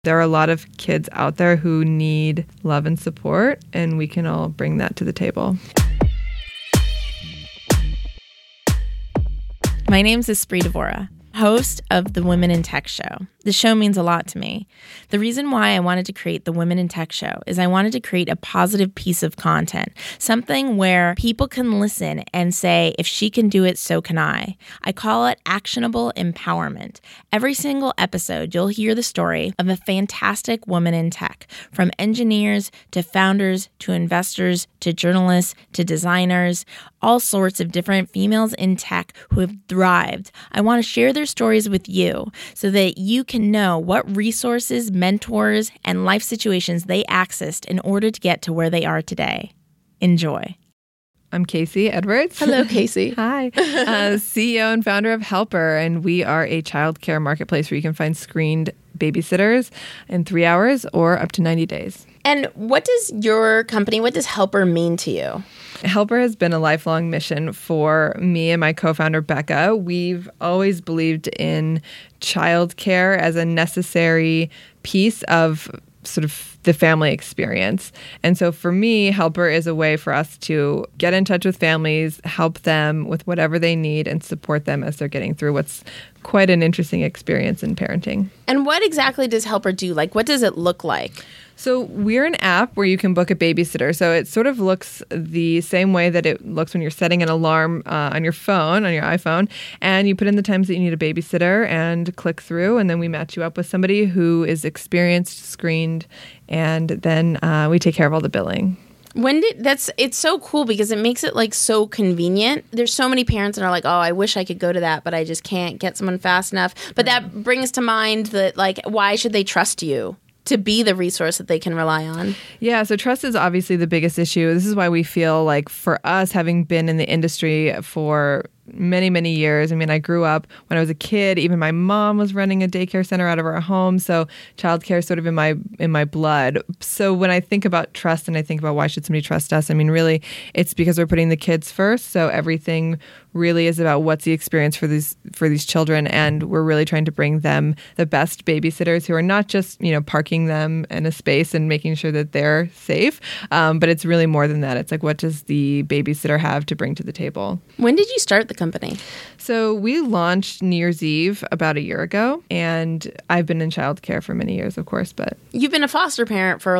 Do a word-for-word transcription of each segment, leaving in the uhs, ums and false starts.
There are a lot of kids out there who need love and support, and we can all bring that to the table. My name's Espree Devora, host of the Women in Tech Show. The show means a lot to me. The reason why I wanted to create the Women in Tech Show is I wanted to create a positive piece of content, something where people can listen and say, if she can do it, so can I. I call it actionable empowerment. Every single episode, you'll hear the story of a fantastic woman in tech, from engineers to founders to investors to journalists to designers, all sorts of different females in tech who have thrived. I want to share their stories with you so that you can know what resources, mentors, and life situations they accessed in order to get to where they are today. Enjoy. I'm Casey Edwards. Hello, Casey. Hi. Uh, C E O and founder of Helper, and we are a childcare marketplace where you can find screened babysitters in three hours or up to ninety days. And what does your company, what does Helper mean to you? Helper has been a lifelong mission for me and my co-founder, Becca. We've always believed in childcare as a necessary piece of sort of the family experience. And so for me, Helper is a way for us to get in touch with families, help them with whatever they need, and support them as they're getting through what's quite an interesting experience in parenting. And what exactly does Helper do? Like, what does it look like? So we're an app where you can book a babysitter. So it sort of looks the same way that it looks when you're setting an alarm uh, on your phone, on your iPhone, and you put in the times that you need a babysitter and click through, and then we match you up with somebody who is experienced, screened, and then uh, we take care of all the billing. When did that's it's so cool because it makes it like so convenient. There's so many parents that are like, oh, I wish I could go to that, but I just can't get someone fast enough. But that brings to mind that, like, why should they trust you to be the resource that they can rely on? Yeah, so trust is obviously the biggest issue. This is why we feel like, for us, having been in the industry for many, many years. I mean, I grew up when I was a kid. Even my mom was running a daycare center out of our home. So childcare is sort of in my in my blood. So when I think about trust and I think about why should somebody trust us, I mean, really, it's because we're putting the kids first. So everything really is about what's the experience for these for these children, and we're really trying to bring them the best babysitters who are not just, you know, parking them in a space and making sure that they're safe, um, but it's really more than that. It's like, what does the babysitter have to bring to the table? When did you start the company? So we launched New Year's Eve about a year ago, and I've been in childcare for many years, of course, but... You've been a foster parent for a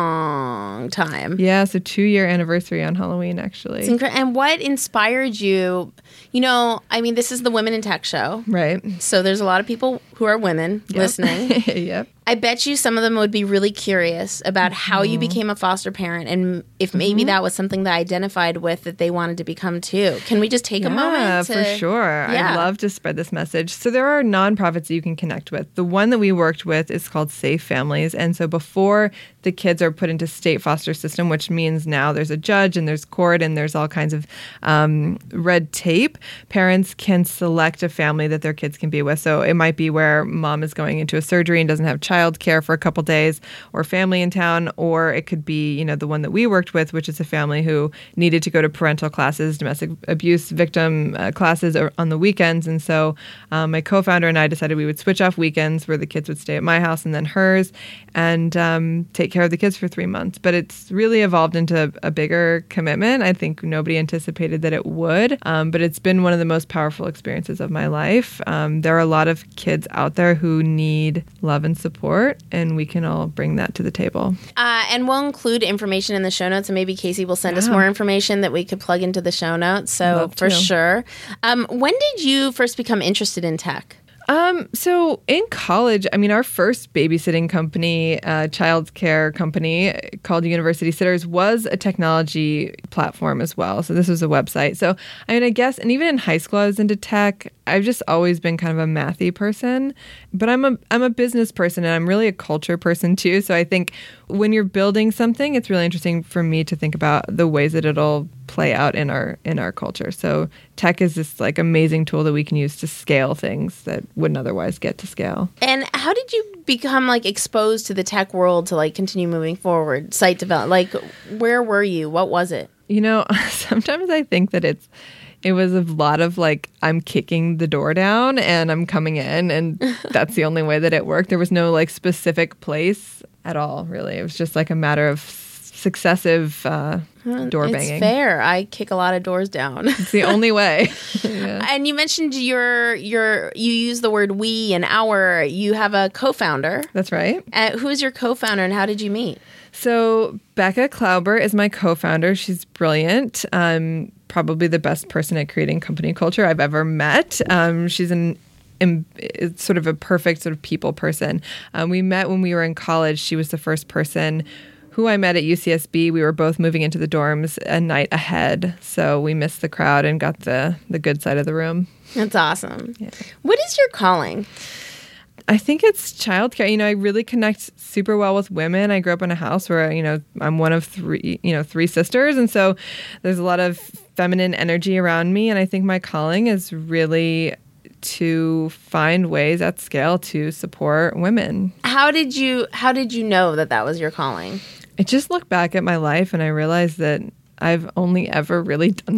long time. Yeah, so two-year anniversary on Halloween, actually. It's incre- and what inspired you? You know, I mean, this is the Women in Tech Show. Right. So there's a lot of people who are women Yep. listening. Yep. I bet you some of them would be really curious about how you became a foster parent and if maybe mm-hmm. that was something that I identified with that they wanted to become too. Can we just take yeah, a moment? To, for sure. yeah. I'd love to spread this message. So there are nonprofits that you can connect with. The one that we worked with is called Safe Families. And so before the kids are put into state foster system, which means now there's a judge and there's court and there's all kinds of um, red tape, parents can select a family that their kids can be with. So it might be where mom is going into a surgery and doesn't have child care for a couple days, or family in town, or it could be, you know, the one that we worked with, which is a family who needed to go to parental classes, domestic abuse victim uh, classes on the weekends. And so um, my co-founder and I decided we would switch off weekends where the kids would stay at my house and then hers, and um, take care of the kids for three months. But it's really evolved into a bigger commitment. I think nobody anticipated that it would, um, but it's been one of the most powerful experiences of my life. Um, there are a lot of kids out there who need love and support, and we can all bring that to the table. Uh, and we'll include information in the show notes, and maybe Casey will send yeah. us more information that we could plug into the show notes. So Love for to. sure. Um, when did you first become interested in tech? Um, so in college, I mean, our first babysitting company, uh, child care company called University Sitters, was a technology platform as well. So this was a website. So, I mean, I guess, and even in high school, I was into tech. I've just always been kind of a mathy person, but I'm a I'm a business person, and I'm really a culture person too. So I think when you're building something, it's really interesting for me to think about the ways that it'll play out in our in our culture. So tech is this like amazing tool that we can use to scale things that wouldn't otherwise get to scale. And how did you become like exposed to the tech world to like continue moving forward? Site development, like where were you? What was it? You know, sometimes I think that it's It was a lot of like, I'm kicking the door down and I'm coming in, and that's the only way that it worked. There was no like specific place at all, really. It was just like a matter of successive uh, door banging. It's fair. I kick a lot of doors down. It's the only way. Yeah. And you mentioned your your you use the word we and our. You have a co-founder. That's right. Uh, who is your co-founder and how did you meet? So Becca Klauber is my co-founder. She's brilliant. Um, probably the best person at creating company culture I've ever met. Um, she's an im- it's sort of a perfect sort of people person. Um, we met when we were in college. She was the first person who I met at U C S B. We were both moving into the dorms a night ahead. So we missed the crowd and got the, the good side of the room. That's awesome. Yeah. What is your calling? I think it's childcare. You know, I really connect super well with women. I grew up in a house where, you know, I'm one of three, you know, three sisters. And so there's a lot of feminine energy around me. And I think my calling is really to find ways at scale to support women. How did you, how did you know that that was your calling? I just look back at my life and I realized that I've only ever really done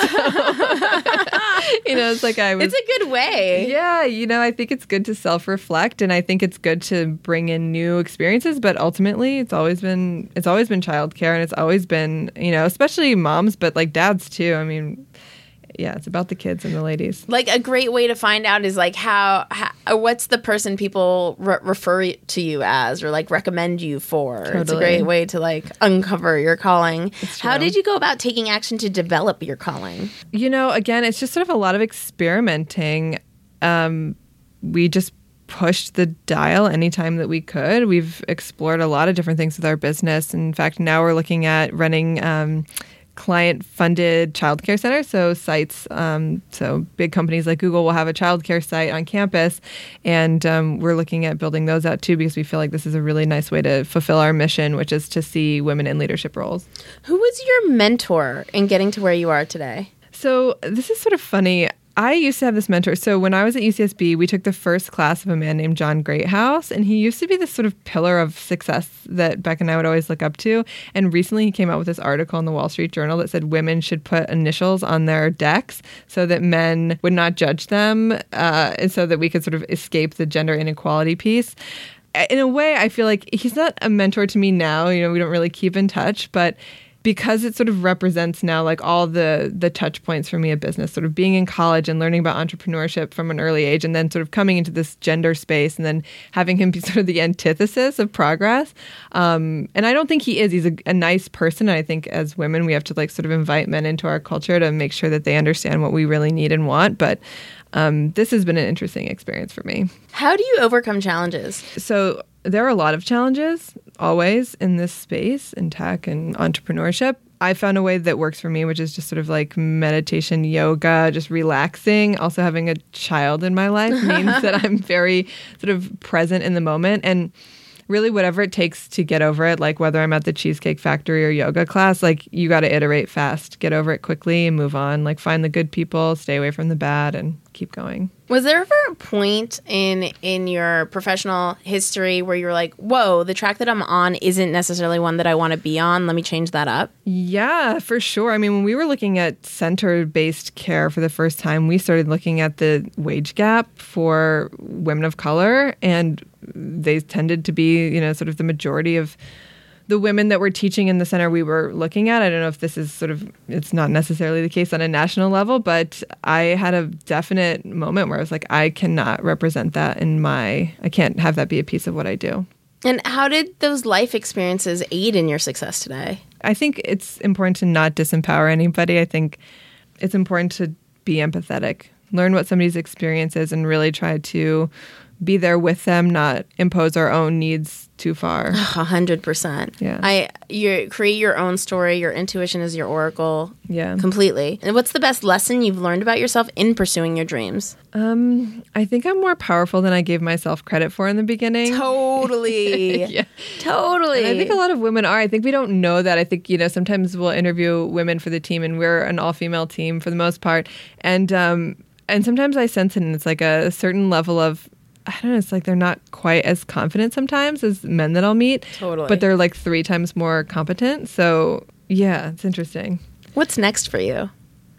that. So, you know, it's like I was... It's a good way. Yeah, you know, I think it's good to self-reflect, and I think it's good to bring in new experiences, but ultimately it's always been it's always been childcare, and it's always been, you know, especially moms, but like dads too. I mean, yeah, it's about the kids and the ladies. Like a great way to find out is like how, how what's the person people re- refer to you as or like recommend you for. Totally. It's a great way to like uncover your calling. It's How true. did you go about taking action to develop your calling? You know, again, it's just sort of a lot of experimenting. Um, we just pushed the dial anytime that we could. We've explored a lot of different things with our business. In fact, now we're looking at running um, client-funded childcare centers, so sites. Um, so big companies like Google will have a childcare site on campus, and um, we're looking at building those out too because we feel like this is a really nice way to fulfill our mission, which is to see women in leadership roles. Who was your mentor in getting to where you are today? So this is sort of funny. I used to have this mentor. So when I was at U C S B, we took the first class of a man named John Greathouse, and he used to be this sort of pillar of success that Beck and I would always look up to. And recently he came out with this article in the Wall Street Journal that said women should put initials on their decks so that men would not judge them, uh, and so that we could sort of escape the gender inequality piece. In a way, I feel like he's not a mentor to me now. You know, we don't really keep in touch, but because it sort of represents now like all the the touch points for me of business, sort of being in college and learning about entrepreneurship from an early age, and then sort of coming into this gender space and then having him be sort of the antithesis of progress. Um, and I don't think he is. He's a, a nice person. And I think as women, we have to like sort of invite men into our culture to make sure that they understand what we really need and want. But um, this has been an interesting experience for me. How do you overcome challenges? So there are a lot of challenges always in this space, in tech and entrepreneurship. I found a way that works for me, which is just sort of like meditation, yoga, just relaxing. Also having a child in my life means that I'm very sort of present in the moment. And really whatever it takes to get over it, like whether I'm at the Cheesecake Factory or yoga class, like you got to iterate fast, get over it quickly and move on. Like find the good people, stay away from the bad, and keep going. Was there ever a point in in your professional history where you were like, whoa, the track that I'm on isn't necessarily one that I want to be on. Let me change that up? Yeah, for sure. I mean, when we were looking at center-based care for the first time, we started looking at the wage gap for women of color, and they tended to be, you know, sort of the majority of the women that were teaching in the center we were looking at. I don't know if this is sort of, it's not necessarily the case on a national level, but I had a definite moment where I was like, I cannot represent that in my, I can't have that be a piece of what I do. And how did those life experiences aid in your success today? I think it's important to not disempower anybody. I think it's important to be empathetic, learn what somebody's experience is, and really try to be there with them, not impose our own needs too far. A hundred percent. Yeah. I you create your own story. Your intuition is your oracle. Yeah. Completely. And what's the best lesson you've learned about yourself in pursuing your dreams? Um, I think I'm more powerful than I gave myself credit for in the beginning. Totally. Yeah. Totally. And I think a lot of women are. I think we don't know that. I think, you know, sometimes we'll interview women for the team, and we're an all-female team for the most part. And um, and sometimes I sense it, and it's like a certain level of, I don't know, it's like they're not quite as confident sometimes as men that I'll meet. Totally. But they're like three times more competent. So, yeah, it's interesting. What's next for you?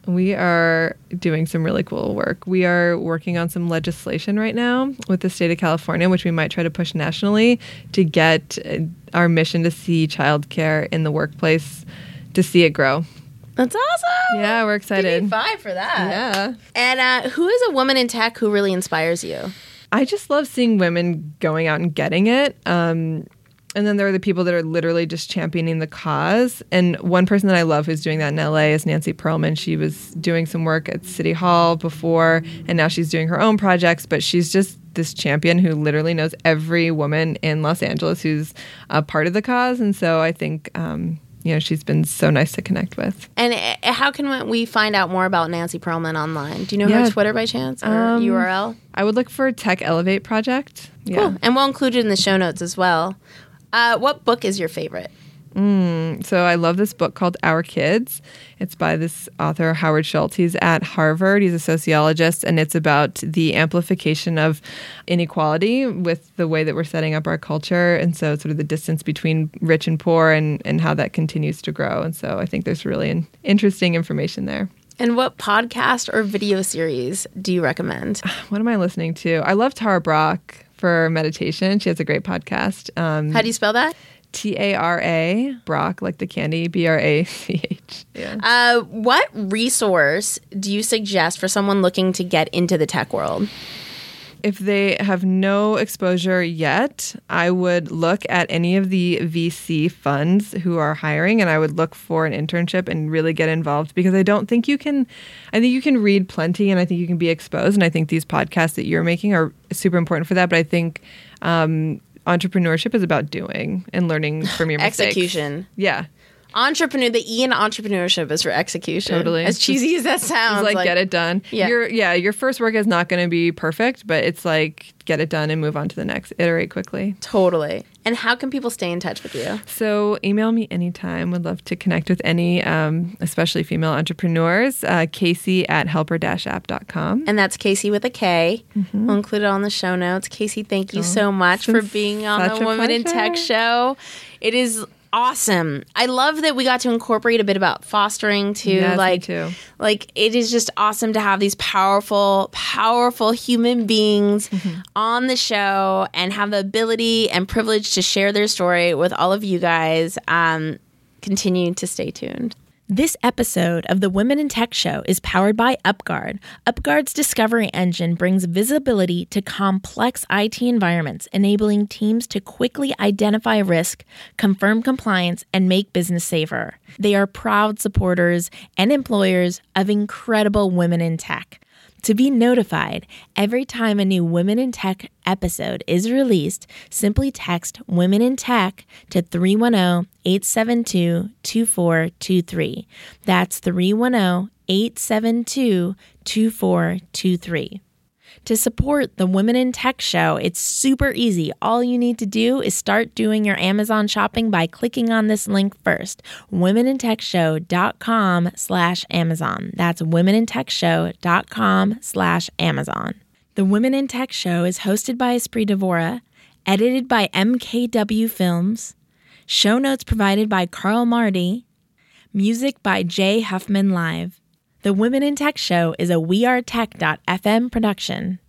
We are doing some really cool work. We are working on some legislation right now with the state of California, which we might try to push nationally to get our mission to see childcare in the workplace, to see it grow. That's awesome. Yeah, we're excited. Give me five for that. Yeah. And uh, who is a woman in tech who really inspires you? I just love seeing women going out and getting it. Um, and then there are the people that are literally just championing the cause. And one person that I love who's doing that in L A is Nancy Pearlman. She was doing some work at City Hall before, and now she's doing her own projects. But she's just this champion who literally knows every woman in Los Angeles who's a part of the cause. And so I think, um, you know, she's been so nice to connect with. And uh, how can we find out more about Nancy Pearlman online? Do you know yeah. her Twitter by chance or um, U R L? I would look for Tech Elevate Project. Yeah. Cool. And we'll include it in the show notes as well. Uh, what book is your favorite? Mm, so I love this book called Our Kids. It's by this author, Howard Schultz. He's at Harvard. He's a sociologist, and it's about the amplification of inequality with the way that we're setting up our culture. And so sort of the distance between rich and poor and, and how that continues to grow. And so I think there's really an interesting information there. And what podcast or video series do you recommend? What am I listening to? I love Tara Brach for meditation. She has a great podcast. Um, How do you spell that? T A R A, Brock, like the candy, B R A C H. Yeah. Uh, what resource do you suggest for someone looking to get into the tech world? If they have no exposure yet, I would look at any of the V C funds who are hiring, and I would look for an internship and really get involved, because I don't think you can, I think you can read plenty and I think you can be exposed. And I think these podcasts that you're making are super important for that. But I think um, entrepreneurship is about doing and learning from your mistakes. Execution. Yeah. Entrepreneur, the E in entrepreneurship is for execution. Totally. As cheesy as that sounds. Like, like get it done. Yeah. Your, yeah, your first work is not going to be perfect, but it's like get it done and move on to the next. Iterate quickly. Totally. And how can people stay in touch with you? So email me anytime. Would love to connect with any, um, especially female entrepreneurs. Uh, Casey at helper dash app dot com. And that's Casey with a K. Mm-hmm. We'll include it on the show notes. Casey, thank you Oh, so much for it's being on such the a Women in pleasure. Tech show. It is awesome. I love that we got to incorporate a bit about fostering too. Yes, me like, too. like it is just awesome to have these powerful, powerful human beings Mm-hmm. on the show and have the ability and privilege to share their story with all of you guys. Um, continue to stay tuned. This episode of the Women in Tech Show is powered by UpGuard. UpGuard's discovery engine brings visibility to complex I T environments, enabling teams to quickly identify risk, confirm compliance, and make business safer. They are proud supporters and employers of incredible women in tech. To be notified every time a new Women in Tech episode is released, simply text Women in Tech to three one zero, eight seven two, two four two three. That's three one zero, eight seven two, two four two three. To support the Women in Tech Show, it's super easy. All you need to do is start doing your Amazon shopping by clicking on this link first, womenintechshow.com slash Amazon. That's womenintechshow.com slash Amazon. The Women in Tech Show is hosted by Esprit Devora, edited by M K W Films, show notes provided by Carl Marty, music by Jay Huffman Live. The Women in Tech Show is a we are tech dot f m production.